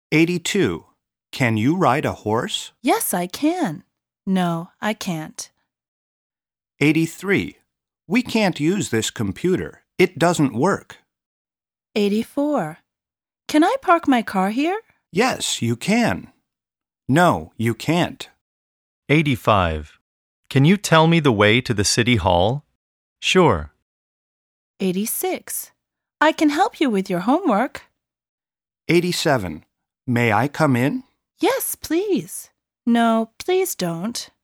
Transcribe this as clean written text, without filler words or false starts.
82. Can you ride a horse? Yes, I can. No, I can't. 83. We can't use this computer. It doesn't work. 84. Can I park my car here? Yes, you can. No, you can't. 85. Can you tell me the way to the city hall? Sure. 86. I can help you with your homework. 87. May I come in? Yes, please. No, please don't.